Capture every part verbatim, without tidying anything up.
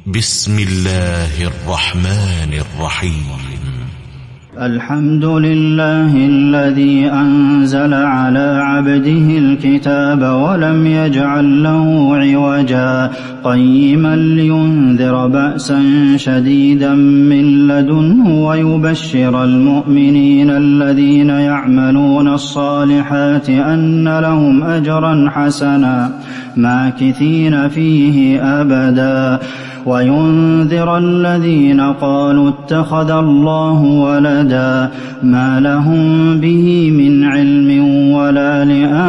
بسم الله الرحمن الرحيم. الحمد لله الذي أنزل على عبده الكتاب ولم يجعل له عوجا قيما لينذر بأسا شديدا من لدنه ويبشر المؤمنين الذين يعملون الصالحات أن لهم أجرا حسنا ماكثين فيه أبدا وينذر الذين قالوا اتخذ الله ولدا ما لهم به من علم ولا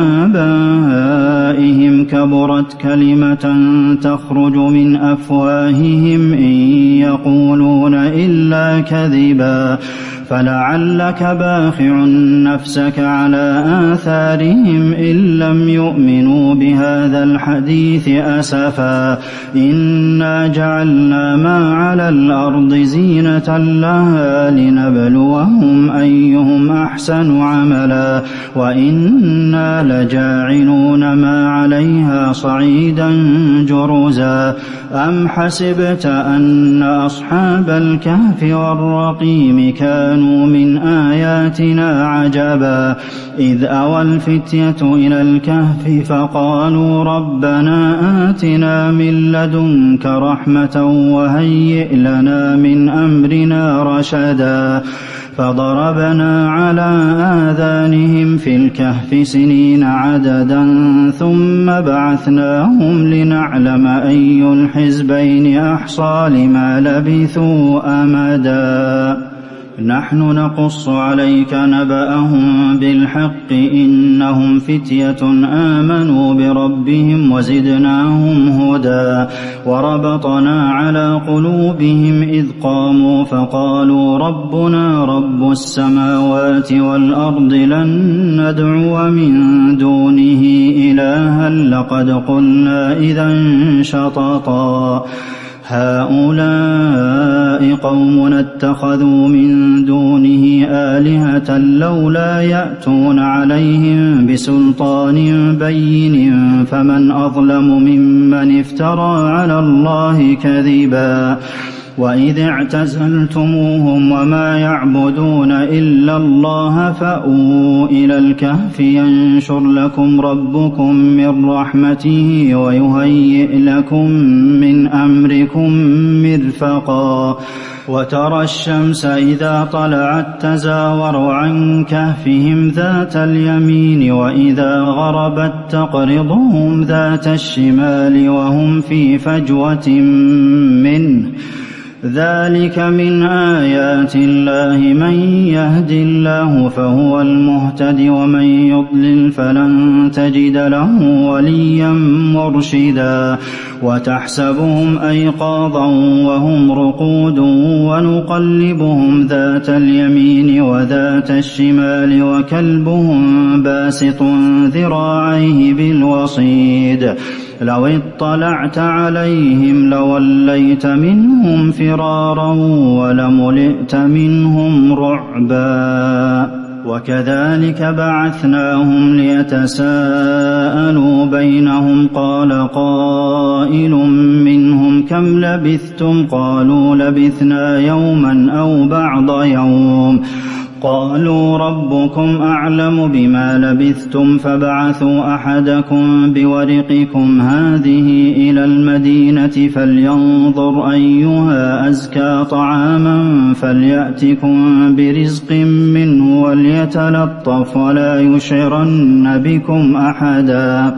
لآبائهم كبرت كلمة تخرج من أفواههم إن يقولون إلا كذبا فلعلك باخع نفسك على آثارهم إن لم يؤمنوا بهذا الحديث أسفا إنا جعلنا ما على الأرض زينة لها لنبلوهم أيهم أحسن عملا وإنا لجاعلون ما عليها صعيدا جرزا أم حسبت أن أصحاب الكهف والرقيم كانوا من آياتنا عجبا إذ أوى الفتية إلى الكهف فقالوا ربنا آتنا من لدنك رحمة وهيئ لنا من أمرنا رشدا فضربنا على آذانهم في الكهف سنين عددا ثم بعثناهم لنعلم أي الحزبين أحصى لما لبثوا أمدا نحن نقص عليك نبأهم بالحق إنهم فتية آمنوا بربهم وزدناهم هدى وربطنا على قلوبهم إذ قاموا فقالوا ربنا رب السماوات والأرض لن ندعو من دونه إلها لقد قلنا إذا شططا هؤلاء قومنا اتخذوا من دونه آلهة لولا يأتون عليهم بسلطان بين فمن أظلم ممن افترى على الله كذبا وإذ اعتزلتموهم وما يعبدون إلا الله فأووا إلى الكهف ينشر لكم ربكم من رحمته ويهيئ لكم من أمركم مرفقا وترى الشمس إذا طلعت تزاور عن كهفهم ذات اليمين وإذا غربت تقرضهم ذات الشمال وهم في فجوة منه ذلك من آيات الله من يهد الله فهو المهتد ومن يضلل فلن تجد له وليا مرشدا وتحسبهم أيقاظا وهم رقود ونقلبهم ذات اليمين وذات الشمال وكلبهم باسط ذراعيه بالوصيد لو اطلعت عليهم لوليت منهم فرارا ولملئت منهم رعبا وكذلك بعثناهم ليتساءلوا بينهم قال قائل منهم كم لبثتم قالوا لبثنا يوما أو بعض يوم قالوا ربكم أعلم بما لبثتم فابعثوا أحدكم بورقكم هذه إلى المدينة فلينظر أيها أزكى طعاما فليأتكم برزق منه وليتلطف ولا يشعرن بكم أحدا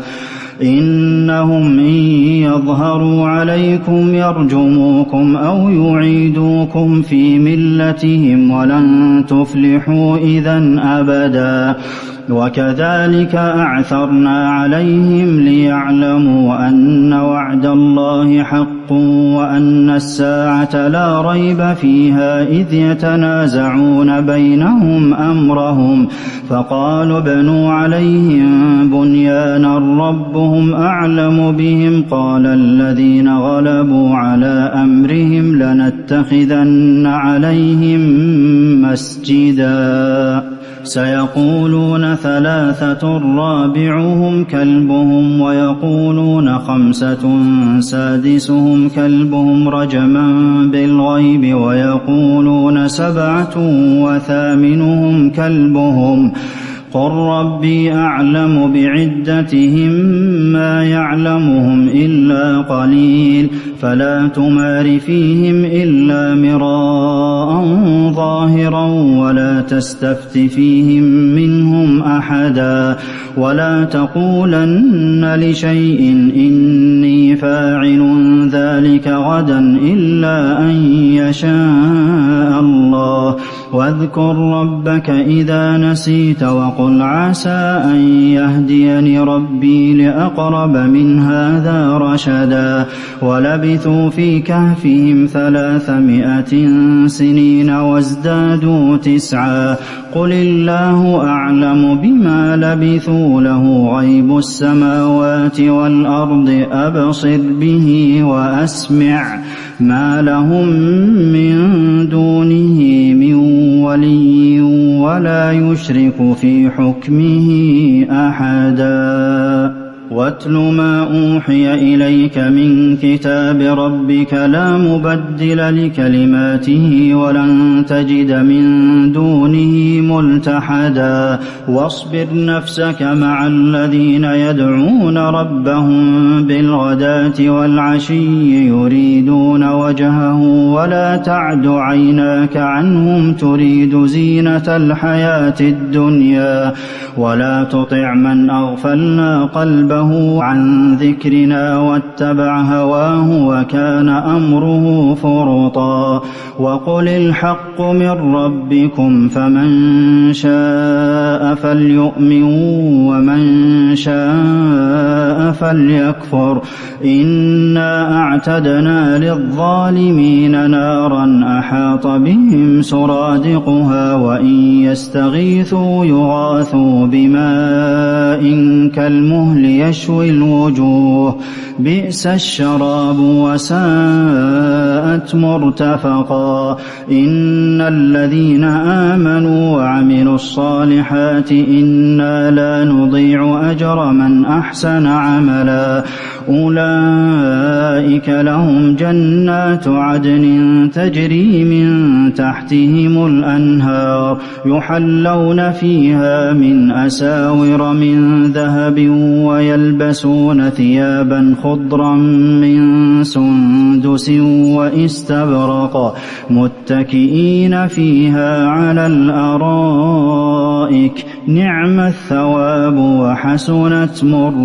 إنهم إن يظهروا عليكم يرجموكم أو يعيدوكم في ملتهم ولن تفلحوا إذا أبدا وكذلك أعثرنا عليهم ليعلموا أن وعد الله حق وأن الساعة لا ريب فيها إذ يتنازعون بينهم أمرهم فقالوا ابنوا عليهم بنيانا ربهم أعلم بهم قال الذين غلبوا على أمرهم لنتخذن عليهم مسجدا سيقولون ثلاثة رابعهم كلبهم ويقولون خمسة سادسهم كلبهم رجما بالغيب ويقولون سبعة وثامنهم كلبهم قل ربي أعلم بعدتهم ما يعلمهم إلا قليل فلا تمار فيهم إلا مراء ظاهرا ولا تستفت فيهم منهم أحدا ولا تقولن لشيء إني فاعل ذلك غدا إلا أن يشاء الله واذكر ربك إذا نسيت وقل عسى أن يهديني ربي لأقرب من هذا رشدا ولبثوا في كهفهم ثلاثمائة سنين وازدادوا تسعا قل الله أعلم بما لبثوا له غيب السماوات والأرض أبصر به وأسمع ما لهم من دونه من ولي ولا يشرك في حكمه أحدا واتل ما أوحي إليك من كتاب ربك لا مبدل لكلماته ولن تجد من دونه ملتحدا واصبر نفسك مع الذين يدعون ربهم بالغداة والعشي يريدون وجهه ولا تعد عيناك عنهم تريد زينة الحياة الدنيا ولا تطع من أغفلنا قلبه عن ذكرنا واتبع هواه وكان أمره فرطا وقل الحق من ربكم فمن شاء فليؤمن ومن شاء فليكفر إنا أعتدنا للظالمين نارا أحاط بهم سرادقها وإن يستغيثوا يغاثوا بماء كالمهل يشوي الوجوه بئس الشراب وساءت مرتفقا إن الذين آمنوا وعملوا الصالحات إنا لا نضيع أجر من أحسن عملا أولئك لهم جنات عدن تجري من تحتهم الأنهار يحلون فيها من أساور من ذهب ويلبسون ثيابا خضرا من سندس واستبرق متكئين فيها على الأرائك نعم الثواب وحسنت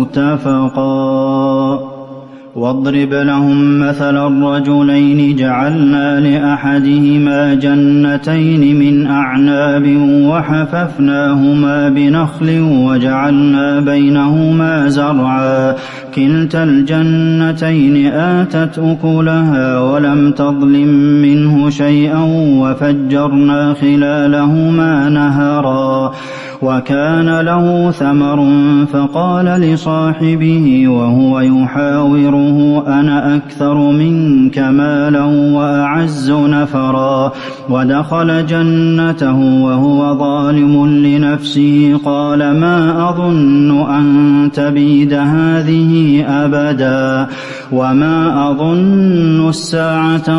مرتفقا واضرب لهم مثل الرجلين جعلنا لأحدهما جنتين من أعناب وحففناهما بنخل وجعلنا بينهما زرعا كلتا الجنتين آتت أكلها ولم تظلم منه شيئا وفجرنا خلالهما نهرا وكان له ثمر فقال لصاحبه وهو يحاوره أنا أكثر منك مالا وأعز نفرا ودخل جنته وهو ظالم لنفسه قال ما أظن أن تبيد هذه أبدا وما أظن الساعة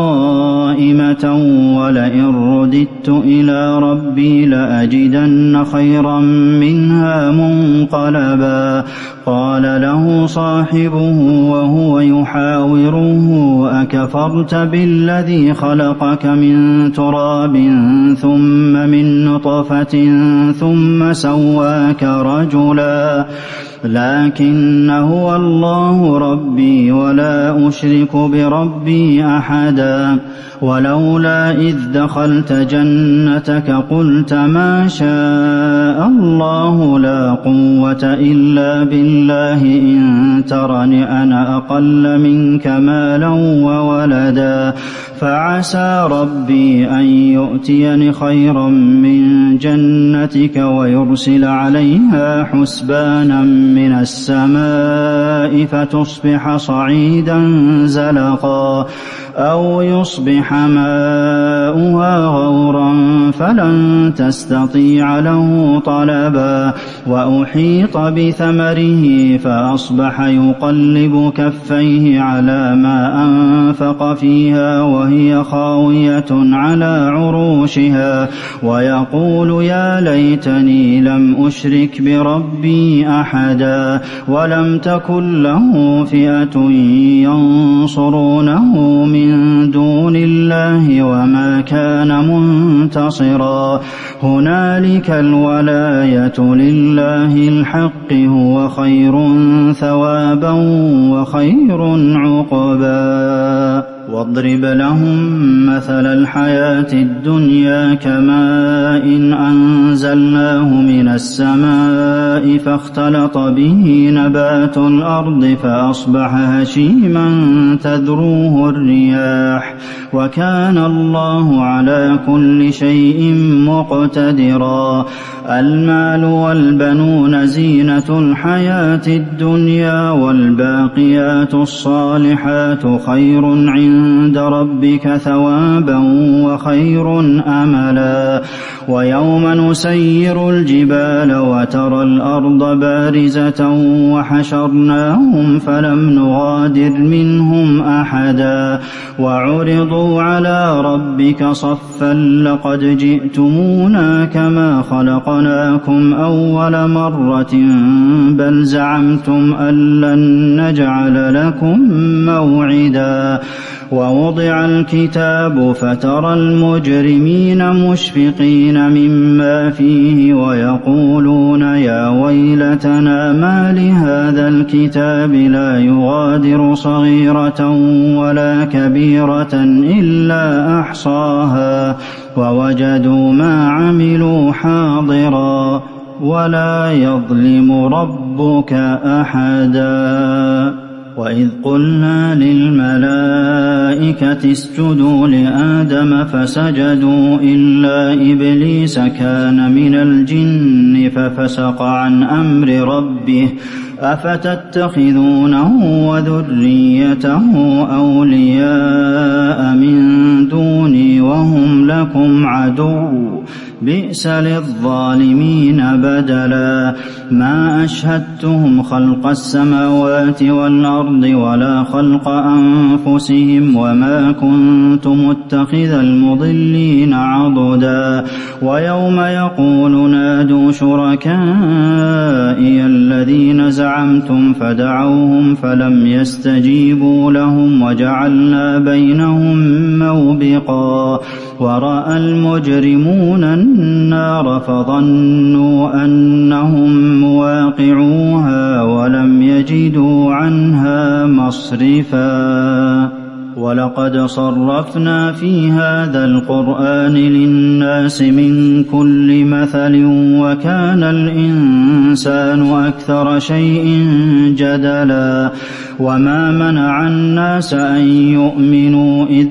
قائمة ولئن رددت إلى ربي لأجدن خيرا منها منقلبا قال له صاحبه وهو يحاوره أكفرت بالذي خلقك من تراب ثم من نطفة ثم سواك رجلا لكن هو الله ربي ولا أشرك بربي أحدا ولولا إذ دخلت جنتك قلت ما شاء الله لا قوة إلا بالله إن ترني أنا أقل منك مالا وولدا فعسى ربي أن يؤتيني خيرا من جنتك ويرسل عليها حسبانا من السماء فتصبح صعيدا زلقا أو يصبح ماؤها غورا فلن تستطيع له طلبا وأحيط بثمره فأصبح يقلب كفيه على ما أنفق فيها وهي خاوية على عروشها ويقول يا ليتني لم أشرك بربي أحدا ولم تكن له فئة ينصرونه من دون الله وما كان منتصرا هنالك الولاية لله الحق هو خير ثوابا وخير عقبا واضرب لهم مثل الحياة الدنيا كماء إن أنزلناه من السماء فاختلط به نبات الأرض فأصبح هشيما تذروه الرياح وكان الله على كل شيء مقتدرا المال والبنون زينة الحياة الدنيا والباقيات الصالحات خير عند ربك ثوابا وخير أملا ويوم نسير الجبال وترى الأرض بارزة وحشرناهم فلم نغادر منهم أحدا وعرضوا على ربك صفا لقد جئتمونا كما خلقناكم أول مرة بل زعمتم أن لن نجعل لكم موعدا ووضع الكتاب فترى المجرمين مشفقين مما فيه ويقولون يا ويلتنا ما لهذا الكتاب لا يغادر صغيرة ولا كبيرة إلا أحصاها ووجدوا ما عملوا حاضرا ولا يظلم ربك أحدا وإذ قلنا للملائكة اسجدوا لآدم فسجدوا إلا إبليس كان من الجن ففسق عن أمر ربه أفتتخذونه وذريته أولياء من دوني وهم لكم عدو بئس للظالمين بدلا ما أشهدتهم خلق السماوات والأرض ولا خلق أنفسهم وما كنت متخذ المضلين عضدا ويوم يقول نادوا شركائي الذين زعمتم فدعوهم فلم يستجيبوا لهم وجعلنا بينهم موبقا ورأى المجرمون النار فظنوا أنهم مواقعوها ولم يجدوا عنها مصرفا ولقد صرفنا في هذا القرآن للناس من كل مثل وكان الإنسان أكثر شيء جدلا وما منع الناس أن يؤمنوا إذ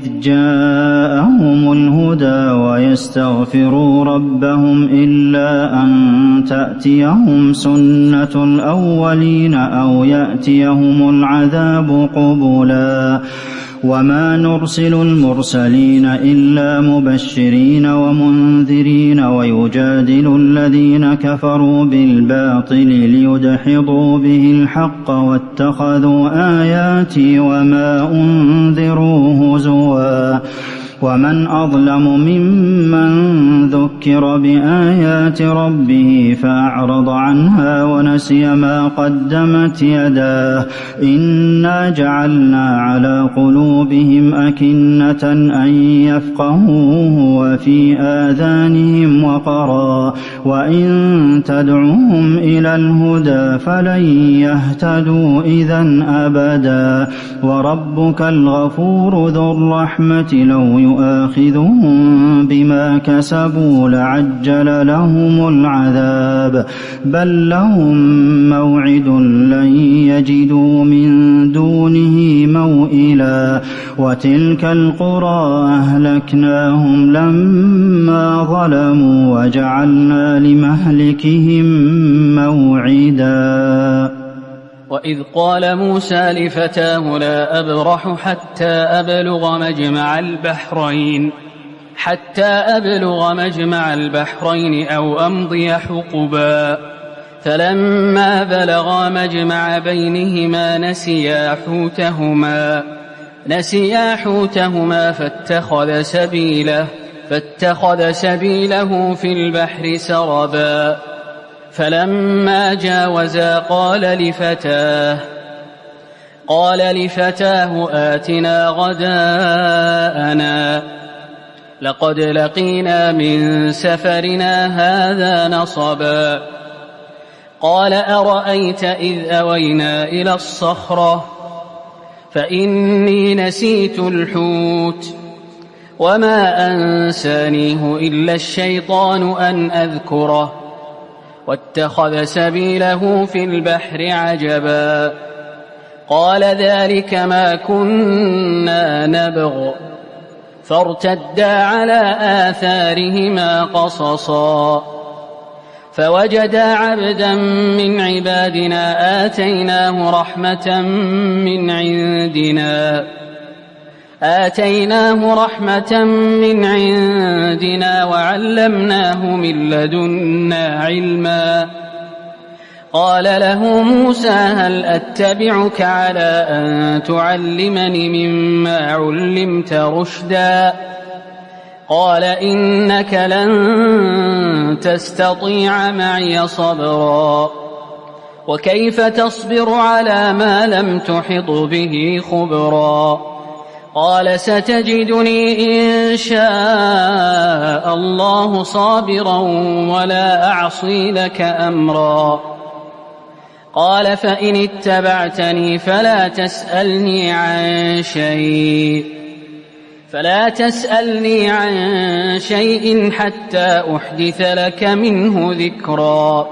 جاءهم الهدى ويستغفروا ربهم إلا أن تأتيهم سنة الأولين أو يأتيهم العذاب قبلا وما نرسل المرسلين إلا مبشرين ومنذرين ويجادل الذين كفروا بالباطل ليدحضوا به الحق واتخذوا آياتي وما أنذروا هزوا ومن أظلم ممن ذكر بآيات ربه فأعرض عنها ونسي ما قدمت يداه إنا جعلنا على قلوبهم أكنة أن يفقهوه وفي آذانهم وقرا وإن تدعوهم إلى الهدى فلن يهتدوا إذا أبدا وربك الغفور ذو الرحمة لو يؤاخذهم بما كسبوا لعجل لهم العذاب بل لهم موعد لن يجدوا من دونه موئلا وتلك القرى أهلكناهم لما ظلموا وجعلنا لمهلكهم موعدا وإذ قال موسى لفتاه لا أبرح حتى أبلغ مجمع البحرين حتى أبلغ مجمع البحرين أو أمضي حقبا فلما بلغا مجمع بينهما نسيا حوتهما نسيا حوتهما فاتخذ سبيله فاتخذ سبيله في البحر سربا فلما جاوزا قال لفتاه قال لفتاه آتنا غداءنا لقد لقينا من سفرنا هذا نصبا قال أرأيت إذ أوينا إلى الصخرة فإني نسيت الحوت وما أنسانيه إلا الشيطان أن أذكره واتخذ سبيله في البحر عجبا قال ذلك ما كنا نبغ فارتدا على آثارهما قصصا فوجدا عبدا من عبادنا آتيناه رحمة من عندنا آتيناه رحمة من عندنا وعلمناه من لدنا علما قال له موسى هل أتبعك على أن تعلمني مما علمت رشدا قال إنك لن تستطيع معي صبرا وكيف تصبر على ما لم تحط به خبرا قال ستجدني إن شاء الله صابرا ولا أعصي لك أمرا قال فإن اتبعتني فلا تسألني عن شيء فلا تسألني عن شيء حتى أحدث لك منه ذكرا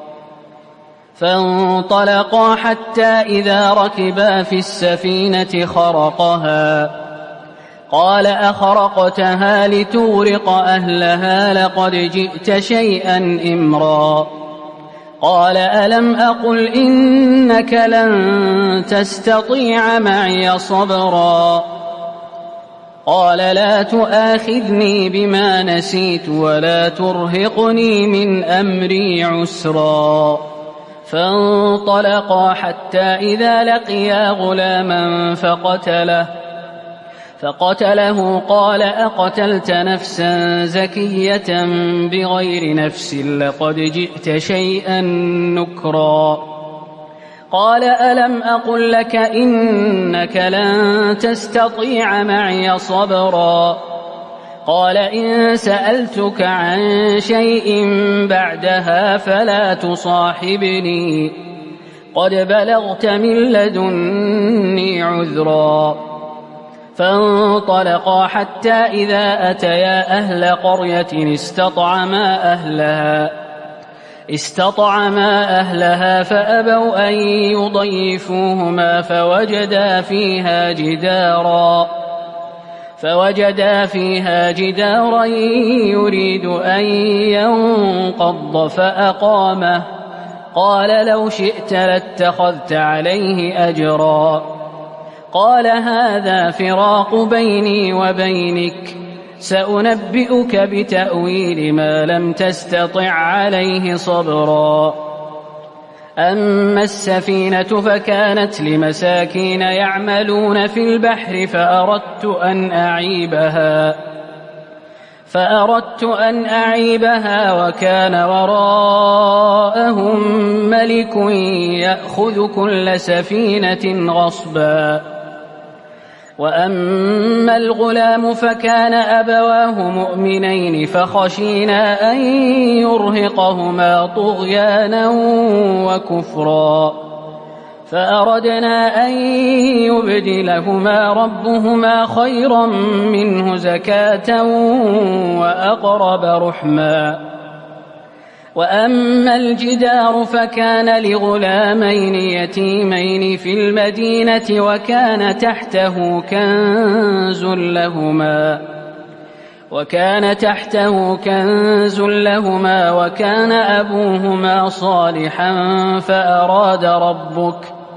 فانطلقا حتى إذا ركبا في السفينة خرقها قال أخرقتها لتغرق أهلها لقد جئت شيئا إمرا قال ألم أقل إنك لن تستطيع معي صبرا قال لا تؤاخذني بما نسيت ولا ترهقني من أمري عسرا فانطلقا حتى إذا لقيا غلاما فقتله فقتله قال أقتلت نفسا زكية بغير نفس لقد جئت شيئا نكرا قال ألم أقل لك إنك لن تستطيع معي صبرا قال إن سألتك عن شيء بعدها فلا تصاحبني قد بلغت من لدني عذرا فانطلقا حتى إذا أتيا أهل قرية استطعما أهلها استطعما أهلها فأبوا أن يضيفوهما فوجدا فيها جدارا فوجدا فيها جدارا يريد أن ينقض فأقامه قال لو شئت لاتخذت عليه أجرا قال هذا فراق بيني وبينك سأنبئك بتأويل ما لم تستطع عليه صبرا أما السفينة فكانت لمساكين يعملون في البحر فأردت أن أعيبها فأردت أن أعيبها وكان وراءهم ملك يأخذ كل سفينة غصبا وأما الغلام فكان أبواه مؤمنين فخشينا أن يرهقهما طغيانا وكفرا فأردنا أن يبدلهما ربهما خيرا منه زكاة وأقرب رحما وأما الجدار فكان لغلامين يتيمين في المدينة وكان تحته كنز لهما وكان تحته كنز لهما وكان أبوهما صالحا فأراد ربك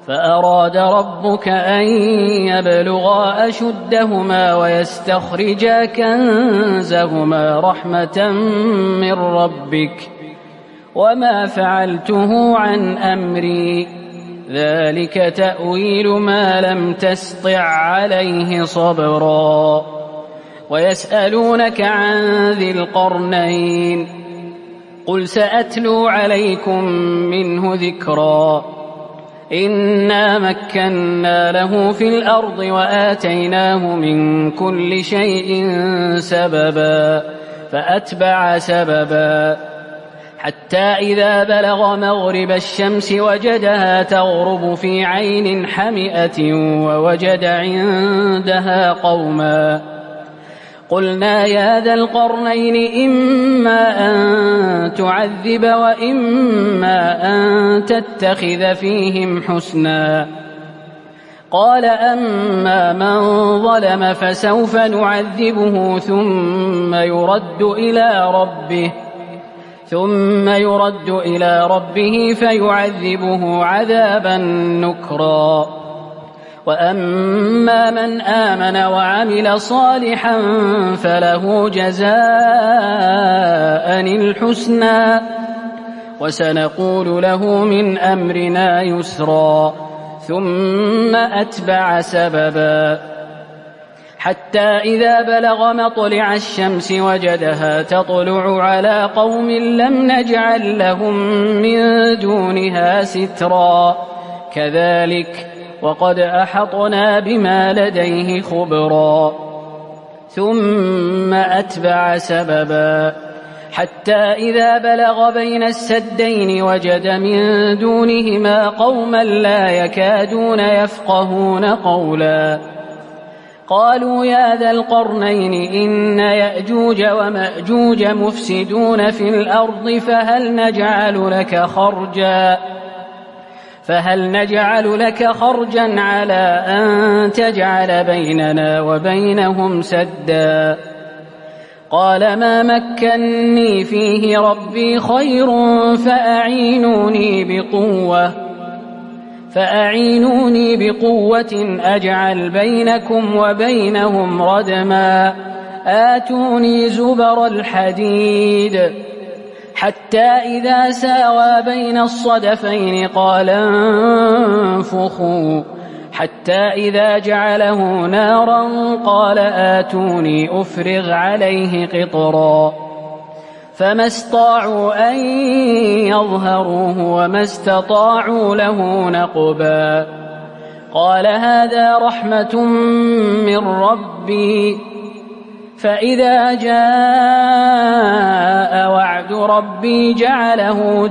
فأراد ربك أن يبلغا أشدهما ويستخرجا كنزهما رحمة من ربك وما فعلته عن أمري ذلك تأويل ما لم تسطع عليه صبرا ويسألونك عن ذي القرنين قل سأتلو عليكم منه ذكرا إنا مكنا له في الأرض وآتيناه من كل شيء سببا فأتبع سببا حتى إذا بلغ مغرب الشمس وجدها تغرب في عين حمئة ووجد عندها قوما قلنا يا ذا القرنين إما أن تعذب وإما أن تتخذ فيهم حسنا قال أما من ظلم فسوف نعذبه ثم يرد إلى ربه ثم يرد إلى ربه فيعذبه عذابا نكرا وأما من آمن وعمل صالحا فله جزاء الحسنى وسنقول له من أمرنا يسرا ثم أتبع سببا حتى إذا بلغ مطلع الشمس وجدها تطلع على قوم لم نجعل لهم من دونها سترا كذلك وقد أحطنا بما لديه خبرا ثم أتبع سببا حتى إذا بلغ بين السدين وجد من دونهما قوما لا يكادون يفقهون قولا قالوا يا ذا القرنين إن يأجوج ومأجوج مفسدون في الأرض فهل نجعل لك خرجا فهل نجعل لك خرجا على أن تجعل بيننا وبينهم سدا قال ما مكني فيه ربي خير فأعينوني بقوة فأعينوني بقوة أجعل بينكم وبينهم ردما آتوني زبر الحديد حتى إذا ساوى بين الصدفين قال انفخوا حتى إذا جعله نارا قال آتوني أفرغ عليه قطرا فما استطاعوا أن يظهروه وما استطاعوا له نقبا قال هذا رحمة من ربي فإذا جاء وعد ربي جعله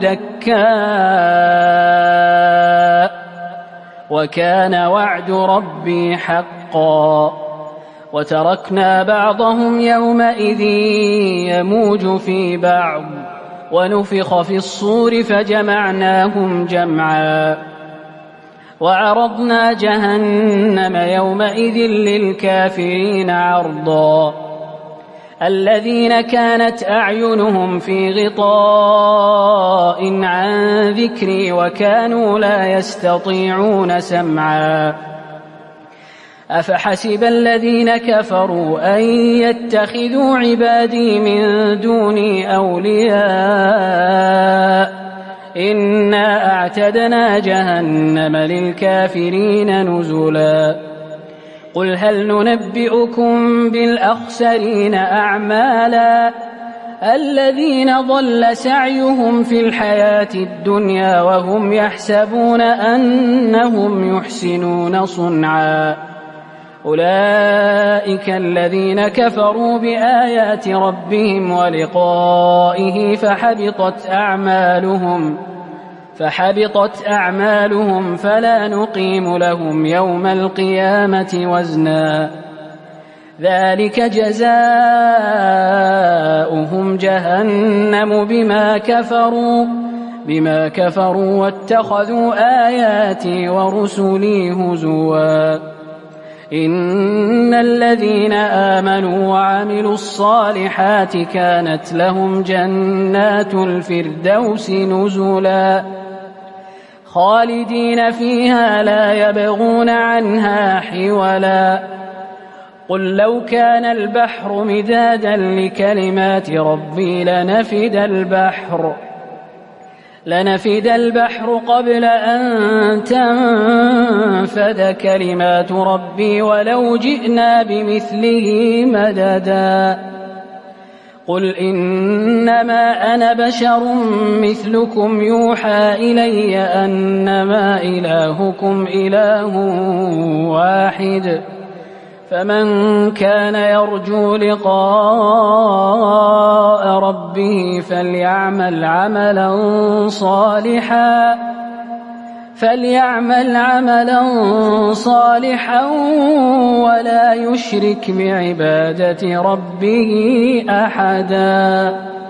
دكاء وكان وعد ربي حقا وتركنا بعضهم يومئذ يموج في بعض ونفخ في الصور فجمعناهم جمعا وعرضنا جهنم يومئذ للكافرين عرضا الذين كانت أعينهم في غطاء عن ذكري وكانوا لا يستطيعون سمعا أفحسب الذين كفروا أن يتخذوا عبادي من دوني أولياء إنا أعتدنا جهنم للكافرين نزلا قل هل ننبئكم بالأخسرين أعمالا الذين ضل سعيهم في الحياة الدنيا وهم يحسبون أنهم يحسنون صنعا أولئك الذين كفروا بآيات ربهم ولقائه فحبطت أعمالهم فحبطت أعمالهم فلا نقيم لهم يوم القيامة وزنا ذلك جزاؤهم جهنم بما كفروا بما كفروا واتخذوا آياتي ورسلي هزوا إن الذين آمنوا وعملوا الصالحات كانت لهم جنات الفردوس نزلا خالدين فيها لا يبغون عنها حولا قل لو كان البحر مدادا لكلمات ربي لنفد البحر لنفد البحر قبل أن تنفد كلمات ربي ولو جئنا بمثله مددا قل إنما أنا بشر مثلكم يوحى إلي أنما إلهكم إله واحد فمن كان يرجو لقاء ربه فليعمل عملا صالحا فليعمل عملا صالحا ولا يشرك بعبادة ربه أحدا.